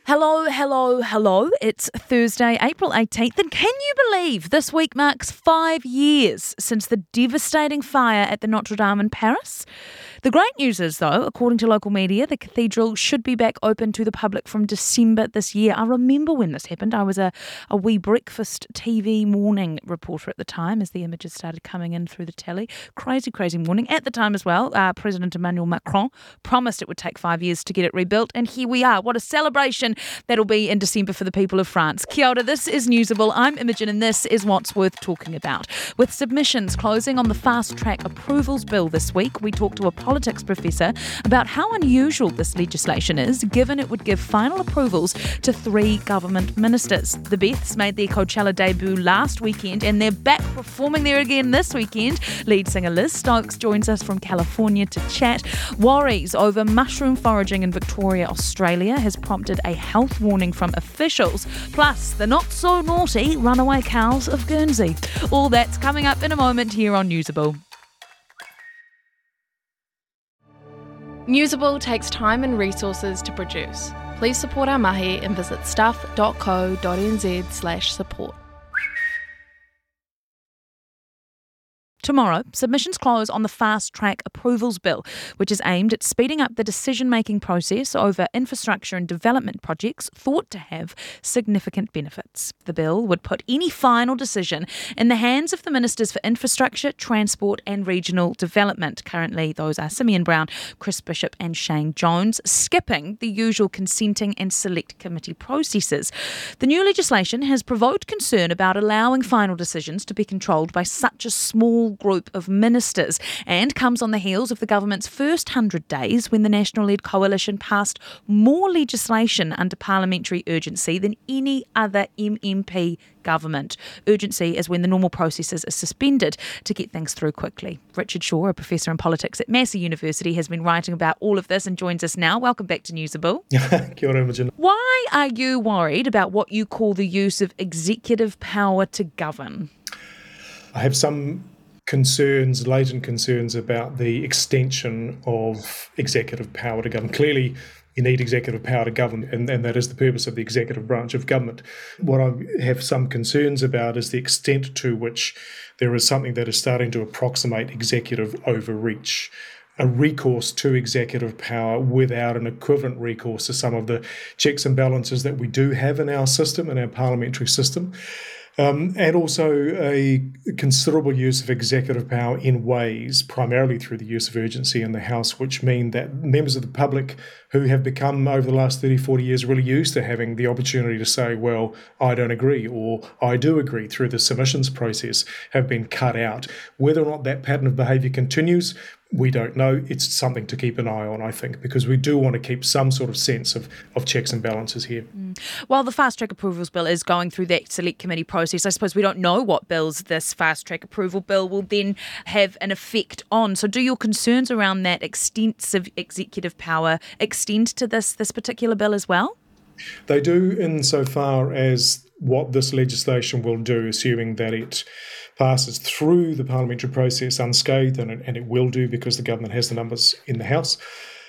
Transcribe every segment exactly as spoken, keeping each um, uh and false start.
Hello, hello, hello. It's Thursday, April eighteenth, and can you believe this week marks five years since the devastating fire at the Notre Dame in Paris? The great news is, though, according to local media, the cathedral should be back open to the public from December this year. I remember when this happened. I was a, a wee breakfast T V morning reporter at the time as the images started coming in through the telly. Crazy, crazy morning. At the time as well, uh, President Emmanuel Macron promised it would take five years to get it rebuilt, and here we are. What a celebration that'll be in December for the people of France. Kia ora, this is Newsable. I'm Imogen, and this is what's worth talking about. With submissions closing on the fast-track approvals bill this week, we talked to a politics professor about how unusual this legislation is, given it would give final approvals to three government ministers. The Beths made their Coachella debut last weekend, and they're back performing there again this weekend. Lead singer Liz Stokes joins us from California to chat. Worries over mushroom foraging in Victoria, Australia has prompted a health warning from officials, plus the not-so-naughty runaway cows of Guernsey. All that's coming up in a moment here on Newsable. Newsable takes time and resources to produce. Please support our mahi and visit stuff.co.nz slash support. Tomorrow, submissions close on the fast-track approvals bill, which is aimed at speeding up the decision-making process over infrastructure and development projects thought to have significant benefits. The bill would put any final decision in the hands of the Ministers for Infrastructure, Transport and Regional Development. Currently, those are Simeon Brown, Chris Bishop and Shane Jones, skipping the usual consenting and select committee processes. The new legislation has provoked concern about allowing final decisions to be controlled by such a small group of ministers, and comes on the heels of the government's first hundred days when the National-led coalition passed more legislation under parliamentary urgency than any other M M P government. Urgency is when the normal processes are suspended to get things through quickly. Richard Shaw, a professor in politics at Massey University, has been writing about all of this and joins us now. Welcome back to Newsable. Kia ora, Imogen. Why are you worried about what you call the use of executive power to govern? I have some concerns, latent concerns about the extension of executive power to govern. Clearly, you need executive power to govern, and, and that is the purpose of the executive branch of government. What I have some concerns about is the extent to which there is something that is starting to approximate executive overreach. A recourse to executive power without an equivalent recourse to some of the checks and balances that we do have in our system, in our parliamentary system. Um, and also a considerable use of executive power in ways, primarily through the use of urgency in the House, which mean that members of the public who have become, over the last thirty, forty years, really used to having the opportunity to say, well, I don't agree, or I do agree through the submissions process, have been cut out. Whether or not that pattern of behaviour continues, we don't know. It's something to keep an eye on, I think, because we do want to keep some sort of sense of, of checks and balances here. Mm. While the fast-track approvals bill is going through that select committee process, I suppose we don't know what bills this fast-track approval bill will then have an effect on. So do your concerns around that extensive executive power extend to this, this particular bill as well? They do, insofar as what this legislation will do, assuming that it passes through the parliamentary process unscathed, and it, and it will do because the government has the numbers in the House,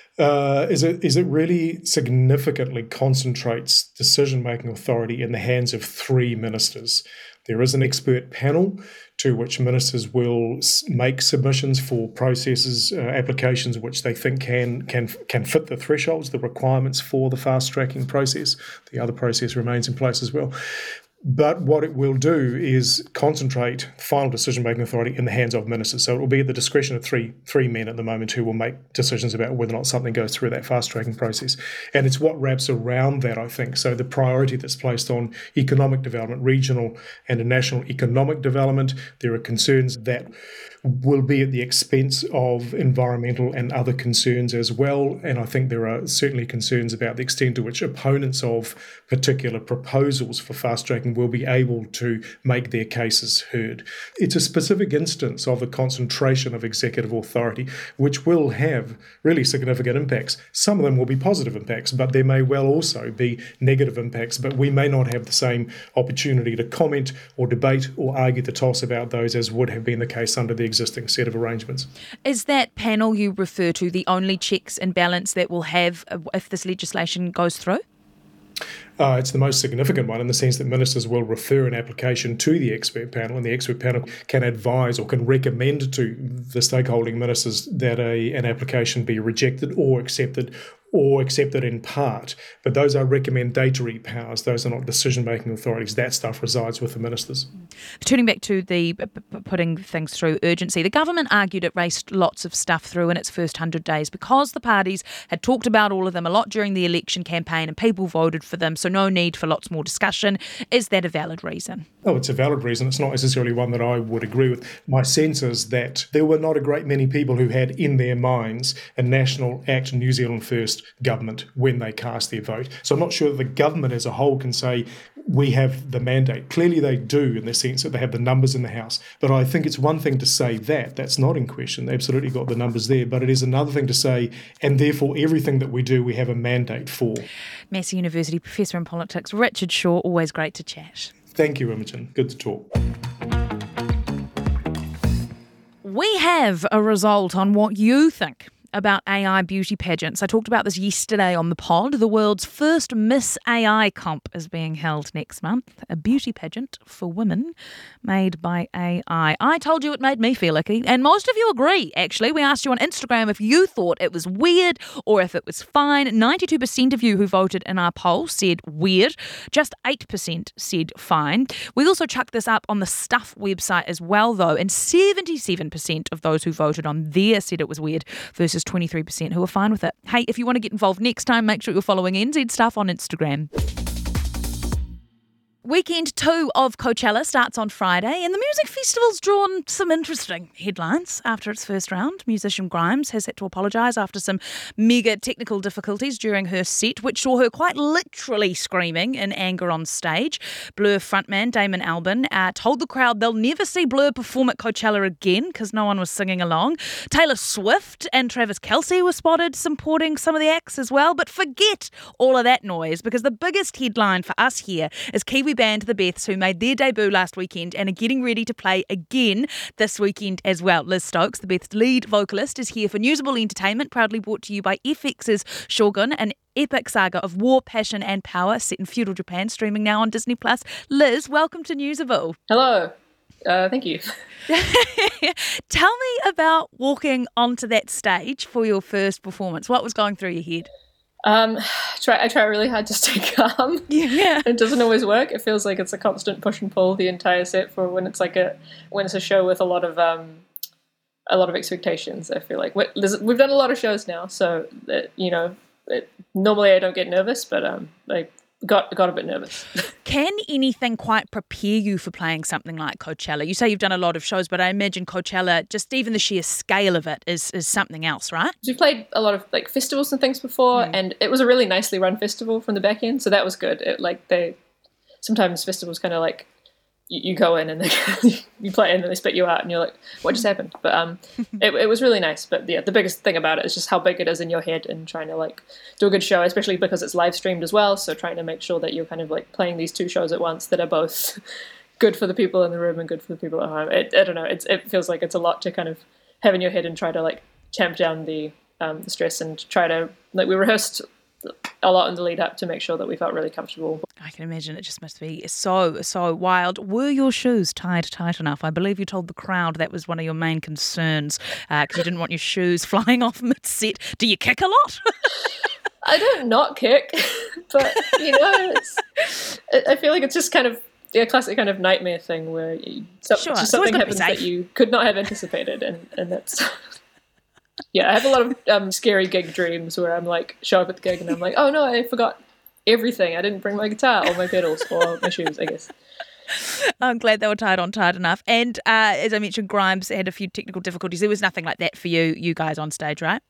uh, is it is it really significantly concentrates decision-making authority in the hands of three ministers. There is an expert panel to which ministers will make submissions for processes, uh, applications which they think can can can fit the thresholds, the requirements for the fast-tracking process. The other process remains in place as well. But what it will do is concentrate final decision-making authority in the hands of ministers. So it will be at the discretion of three three men at the moment who will make decisions about whether or not something goes through that fast-tracking process. And it's what wraps around that, I think. So the priority that's placed on economic development, regional and national economic development, there are concerns that will be at the expense of environmental and other concerns as well. And I think there are certainly concerns about the extent to which opponents of particular proposals for fast-tracking will be able to make their cases heard. It's a specific instance of a concentration of executive authority, which will have really significant impacts. Some of them will be positive impacts, but there may well also be negative impacts, but we may not have the same opportunity to comment or debate or argue the toss about those as would have been the case under the existing set of arrangements. Is that panel you refer to the only checks and balance that we'll have if this legislation goes through? Uh, it's the most significant one in the sense that ministers will refer an application to the expert panel, and the expert panel can advise or can recommend to the stakeholding ministers that a, an application be rejected or accepted, or accepted in part. But those are recommendatory powers. Those are not decision-making authorities. That stuff resides with the ministers. Turning back to the p- p- putting things through urgency, the government argued it raced lots of stuff through in its first one hundred days because the parties had talked about all of them a lot during the election campaign and people voted for them, so no need for lots more discussion. Is that a valid reason? Oh, it's a valid reason. It's not necessarily one that I would agree with. My sense is that there were not a great many people who had in their minds a National Act New Zealand First government when they cast their vote. So I'm not sure that the government as a whole can say we have the mandate. Clearly they do in the sense that they have the numbers in the House. But I think it's one thing to say that. That's not in question. They absolutely got the numbers there. But it is another thing to say, and therefore everything that we do we have a mandate for. Massey University Professor in Politics, Richard Shaw, always great to chat. Thank you, Imogen. Good to talk. We have a result on what you think about A I beauty pageants. I talked about this yesterday on the pod. The world's first Miss A I comp is being held next month, a beauty pageant for women made by A I. I told you it made me feel icky, and most of you agree, actually. We asked you on Instagram if you thought it was weird or if it was fine. ninety-two percent of you who voted in our poll said weird. Just eight percent said fine. We also chucked this up on the Stuff website as well, though, and seventy-seven percent of those who voted on there said it was weird versus twenty-three percent who are fine with it. Hey, if you want to get involved next time, make sure you're following N Z Stuff on Instagram. Weekend two of Coachella starts on Friday, and the music festival's drawn some interesting headlines after its first round. Musician Grimes has had to apologise after some mega technical difficulties during her set, which saw her quite literally screaming in anger on stage. Blur frontman Damon Albarn uh, told the crowd they'll never see Blur perform at Coachella again because no one was singing along. Taylor Swift and Travis Kelce were spotted supporting some of the acts as well, but forget all of that noise because the biggest headline for us here is Kiwi band The Beths, who made their debut last weekend and are getting ready to play again this weekend as well. Liz Stokes, The Beths' lead vocalist, is here for Newsable Entertainment, proudly brought to you by F X's Shogun, an epic saga of war, passion and power set in feudal Japan, streaming now on Disney Plus. Liz, welcome to Newsable. Hello. Uh, thank you. Tell me about walking onto that stage for your first performance. What was going through your head? Um, try, I try really hard to stay calm. Yeah. It doesn't always work. It feels like it's a constant push and pull the entire set for when it's like a when it's a show with a lot of um, a lot of expectations. I feel like we, we've done a lot of shows now, so that, you know, it, normally I don't get nervous, but um, I got got a bit nervous. Can anything quite prepare you for playing something like Coachella? You say you've done a lot of shows, but I imagine Coachella, just even the sheer scale of it is, is something else, right? We've played a lot of like festivals and things before, mm. and it was a really nicely run festival from the back end, so that was good. It, like they sometimes festivals kind of like you, you go in and they you play and then they spit you out and you're like, what just happened? But um, it, it was really nice. But yeah, the biggest thing about it is just how big it is in your head and trying to like do a good show, especially because it's live streamed as well. So trying to make sure that you're kind of like playing these two shows at once that are both good for the people in the room and good for the people at home. It, I don't know. It's, it feels like it's a lot to kind of have in your head and try to like tamp down the um, the stress and try to like we rehearsed a lot in the lead up to make sure that we felt really comfortable. I can imagine it just must be so, so wild. Were your shoes tied tight enough? I believe you told the crowd that was one of your main concerns because uh, you didn't want your shoes flying off mid-set. Do you kick a lot? I don't not kick, but, you know, it's, I feel like it's just kind of a classic kind of nightmare thing where you, so, sure. just something happens that you could not have anticipated, and, and that's... Yeah, I have a lot of um, scary gig dreams where I'm like, show up at the gig and I'm like, oh no, I forgot everything. I didn't bring my guitar or my pedals or my shoes, I guess. I'm glad they were tied on tight enough. And uh, as I mentioned, Grimes had a few technical difficulties. There was nothing like that for you, you guys on stage, right?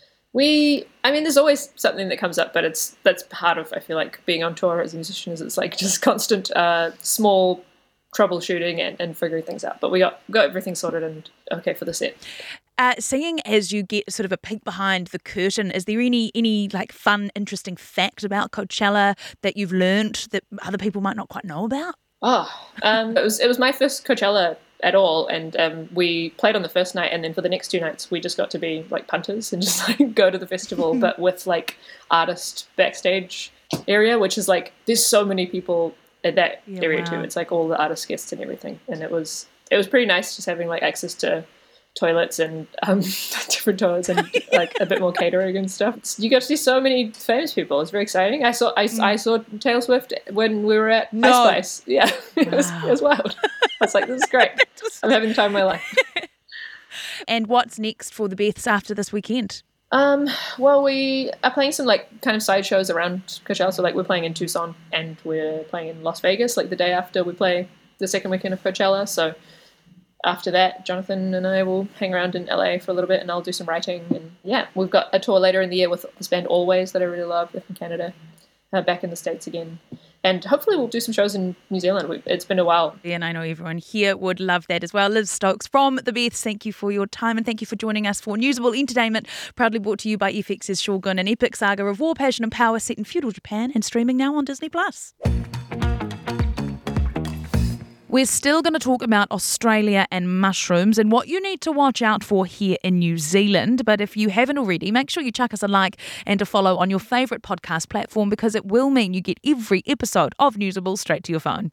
We, I mean, there's always something that comes up, but it's that's part of, I feel like, being on tour as a musician is it's like just constant uh, small troubleshooting and, and figuring things out. But we got got everything sorted and okay for the set. Uh, seeing as you get sort of a peek behind the curtain, is there any any like fun, interesting fact about Coachella that you've learned that other people might not quite know about? Oh, um, it was it was my first Coachella at all, and um, we played on the first night, and then for the next two nights we just got to be like punters and just like go to the festival, but with like artist backstage area, which is like there's so many people at that Yeah, area wow. too. It's like all the artist guests and everything, and it was it was pretty nice just having like access to toilets and um, different toilets and like a bit more catering and stuff. You got to see so many famous people. It's very exciting. I saw I, mm. I saw Taylor Swift when we were at No. Ice Spice. Yeah, it, Wow. was, it was wild. I was like, this is great. I'm having the time of my life. And what's next for the Beths after this weekend? Um, well, we are playing some like kind of side shows around Coachella. So like we're playing in Tucson and we're playing in Las Vegas like the day after we play the second weekend of Coachella. So after that, Jonathan and I will hang around in L A for a little bit, and I'll do some writing. And yeah, we've got a tour later in the year with this band Always that I really love. They're from Canada, uh, back in the States again. And hopefully we'll do some shows in New Zealand. We, it's been a while. Yeah, and I know everyone here would love that as well. Liz Stokes from the Beths, thank you for your time and thank you for joining us for Newsable Entertainment, proudly brought to you by F X's Shogun, an epic saga of war, passion and power set in feudal Japan and streaming now on Disney Plus. We're still going to talk about Australia and mushrooms and what you need to watch out for here in New Zealand. But if you haven't already, make sure you chuck us a like and a follow on your favourite podcast platform, because it will mean you get every episode of Newsable straight to your phone.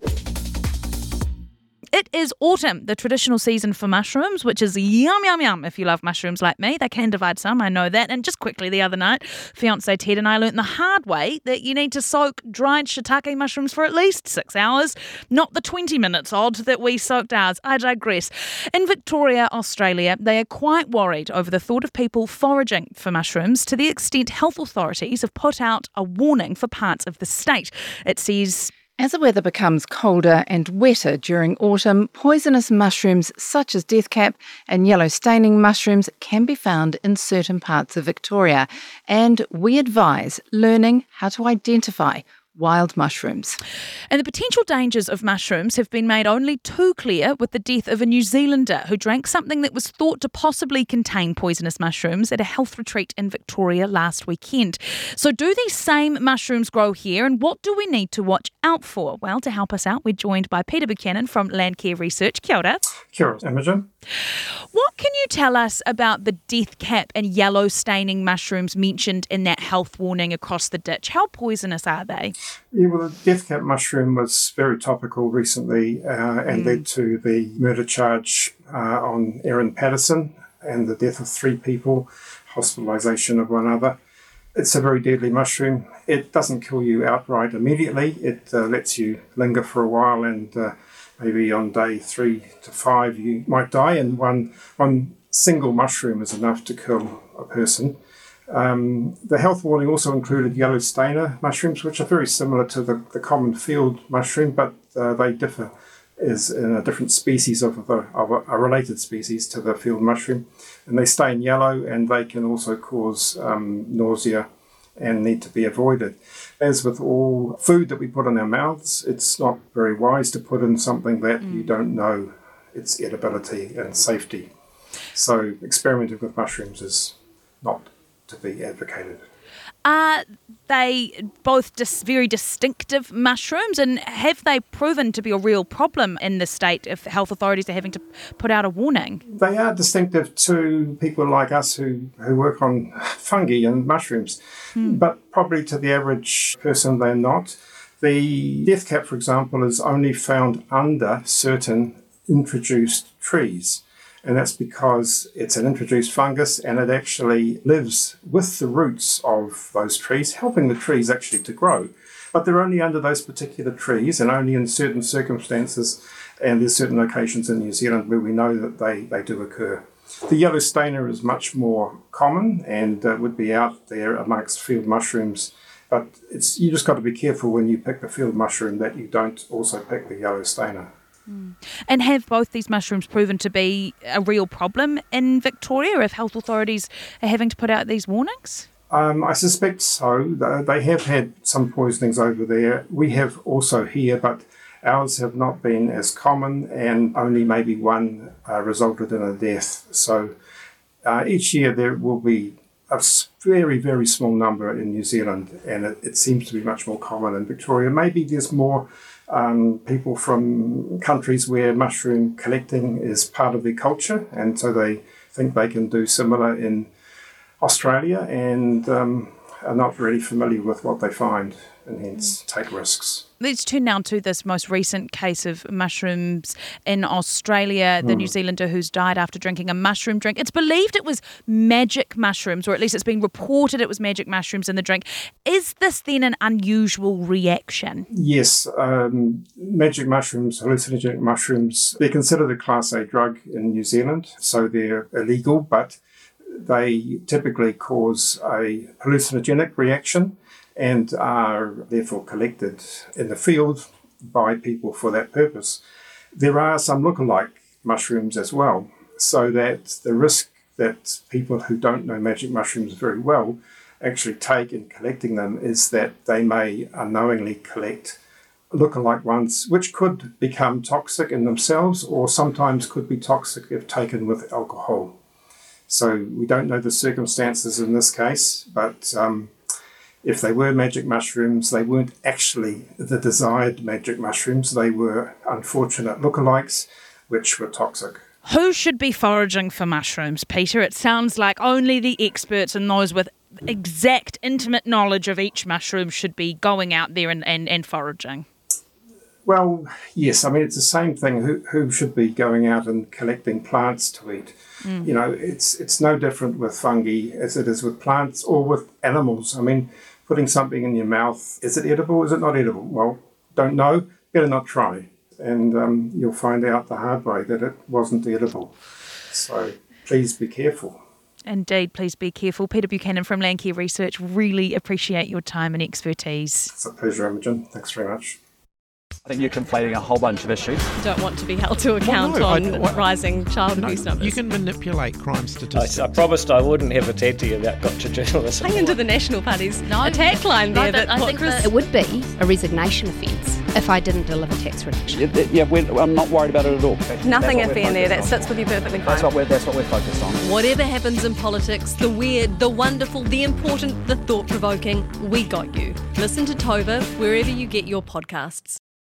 It is autumn, the traditional season for mushrooms, which is yum, yum, yum if you love mushrooms like me. They can divide some, I know that. And just quickly the other night, fiancé Ted and I learnt the hard way that you need to soak dried shiitake mushrooms for at least six hours, not the twenty minutes odd that we soaked ours. I digress. In Victoria, Australia, they are quite worried over the thought of people foraging for mushrooms, to the extent health authorities have put out a warning for parts of the state. It says, as the weather becomes colder and wetter during autumn, poisonous mushrooms such as deathcap and yellow staining mushrooms can be found in certain parts of Victoria, and we advise learning how to identify wild mushrooms. And the potential dangers of mushrooms have been made only too clear with the death of a New Zealander who drank something that was thought to possibly contain poisonous mushrooms at a health retreat in Victoria last weekend. So do these same mushrooms grow here, and what do we need to watch out for? Well, to help us out, we're joined by Peter Buchanan from Landcare Research. Kia ora. Kia ora, Imogen. What can you tell us about the deathcap and yellow staining mushrooms mentioned in that health warning across the ditch? How poisonous are they? Yeah, well, the deathcap mushroom was very topical recently uh, and mm. led to the murder charge uh, on Erin Patterson and the death of three people, hospitalisation of one other. It's a very deadly mushroom. It doesn't kill you outright immediately. It uh, lets you linger for a while, and uh, maybe on day three to five you might die, and one, one single mushroom is enough to kill a person. Um, the health warning also included yellow stainer mushrooms, which are very similar to the, the common field mushroom, but uh, they differ is in a different species of, a, of a, a related species to the field mushroom. And they stain yellow, and they can also cause um, nausea and need to be avoided. As with all food that we put in our mouths, it's not very wise to put in something that mm. you don't know its edibility and safety. So experimenting with mushrooms is not to be advocated. Are they both dis- very distinctive mushrooms, and have they proven to be a real problem in the state if health authorities are having to put out a warning? They are distinctive to people like us who, who work on fungi and mushrooms, hmm. but probably to the average person they're not. The deathcap, for example, is only found under certain introduced trees. And that's because it's an introduced fungus, and it actually lives with the roots of those trees, helping the trees actually to grow. But they're only under those particular trees and only in certain circumstances, and there's certain locations in New Zealand where we know that they, they do occur. The yellow stainer is much more common and uh, would be out there amongst field mushrooms, but it's you just got to be careful when you pick the field mushroom that you don't also pick the yellow stainer. Mm. And have both these mushrooms proven to be a real problem in Victoria if health authorities are having to put out these warnings? Um, I suspect so. They have had some poisonings over there. We have also here, but ours have not been as common, and only maybe one uh, resulted in a death. So uh, each year there will be a very, very small number in New Zealand, and it, it seems to be much more common in Victoria. Maybe there's more Um, people from countries where mushroom collecting is part of their culture, and so they think they can do similar in Australia, and um, are not really familiar with what they find and hence take risks. Let's turn now to this most recent case of mushrooms in Australia, the mm. New Zealander who's died after drinking a mushroom drink. It's believed it was magic mushrooms, or at least it's being reported it was magic mushrooms in the drink. Is this then an unusual reaction? Yes. Um, magic mushrooms, hallucinogenic mushrooms, they're considered a Class A drug in New Zealand, so they're illegal, but they typically cause a hallucinogenic reaction and are therefore collected in the field by people for that purpose. There are some lookalike mushrooms as well, so that the risk that people who don't know magic mushrooms very well actually take in collecting them is that they may unknowingly collect lookalike ones, which could become toxic in themselves or sometimes could be toxic if taken with alcohol. So we don't know the circumstances in this case, but um, if they were magic mushrooms, they weren't actually the desired magic mushrooms. They were unfortunate lookalikes, which were toxic. Who should be foraging for mushrooms, Peter? It sounds like only the experts and those with exact, intimate knowledge of each mushroom should be going out there and, and, and foraging. Well, yes. I mean, it's the same thing. Who who should be going out and collecting plants to eat? Mm. You know, it's it's no different with fungi as it is with plants or with animals. I mean, putting something in your mouth, is it edible? Is it not edible? Well, don't know. Better not try. And um, you'll find out the hard way that it wasn't edible. So please be careful. Indeed, please be careful. Peter Buchanan from Landcare Research, really appreciate your time and expertise. It's a pleasure, Imogen. Thanks very much. I think you're conflating a whole bunch of issues. You don't want to be held to account well, no, on I, I, rising child no, abuse numbers. You can manipulate crime statistics. I, I promised I wouldn't have a tatty about gotcha journalism. Hang into the National Party's no, attack line no, there. But that I think that it would be a resignation offence if I didn't deliver tax reduction. Yeah, yeah we're, I'm not worried about it at all. That's, Nothing that's iffy in there. That sits with you perfectly fine. That's what we're, that's what we're focused on. Whatever happens in politics, the weird, the wonderful, the important, the thought-provoking, we got you. Listen to Tova wherever you get your podcasts.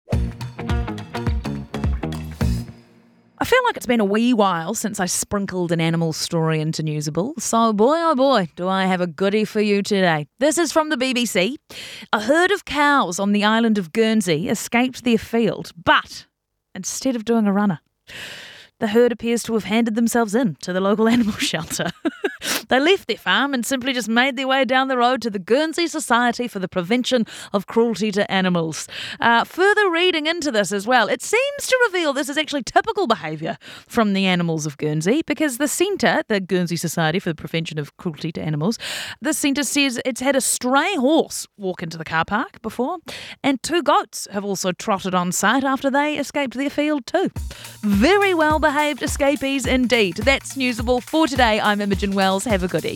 I feel like it's been a wee while since I sprinkled an animal story into Newsable, so boy oh boy, do I have a goodie for you today. This is from the B B C. A herd of cows on the island of Guernsey escaped their field, but instead of doing a runner, the herd appears to have handed themselves in to the local animal shelter. They left their farm and simply just made their way down the road to the Guernsey Society for the Prevention of Cruelty to Animals. Uh, further reading into this as well, it seems to reveal this is actually typical behaviour from the animals of Guernsey, because the centre, the Guernsey Society for the Prevention of Cruelty to Animals, the centre says it's had a stray horse walk into the car park before, and two goats have also trotted on site after they escaped their field too. Very well behaved escapees indeed. That's Newsable for today. I'm Imogen Wells. Have a goodie.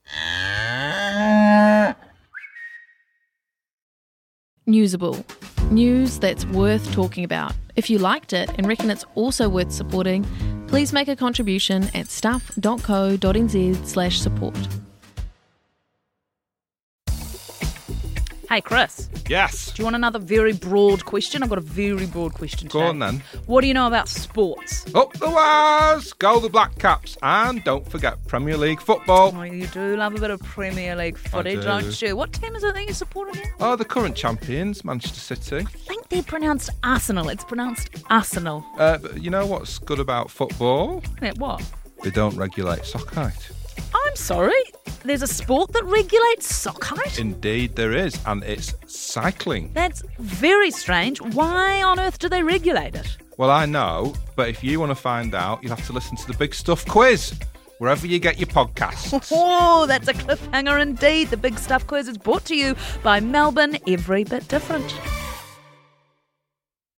Newsable. News that's worth talking about. If you liked it and reckon it's also worth supporting, please make a contribution at stuff.co.nz slash support. Hey, Chris. Yes. Do you want another very broad question? I've got a very broad question today. Go on then. What do you know about sports? Up the Waz! Go the Black Caps. And don't forget Premier League football. Oh, you do love a bit of Premier League footy, do. don't you? What team is it that you support again? Oh, the current champions, Manchester City. I think they're pronounced Arsenal. It's pronounced Arsenal. Uh, but you know what's good about football? Yeah, what? They don't regulate sock height. I'm sorry? There's a sport that regulates sock height? Indeed there is, and it's cycling. That's very strange. Why on earth do they regulate it? Well, I know, but if you want to find out, you'll have to listen to the Big Stuff quiz, wherever you get your podcasts. Oh, that's a cliffhanger indeed. The Big Stuff quiz is brought to you by Melbourne Every Bit Different.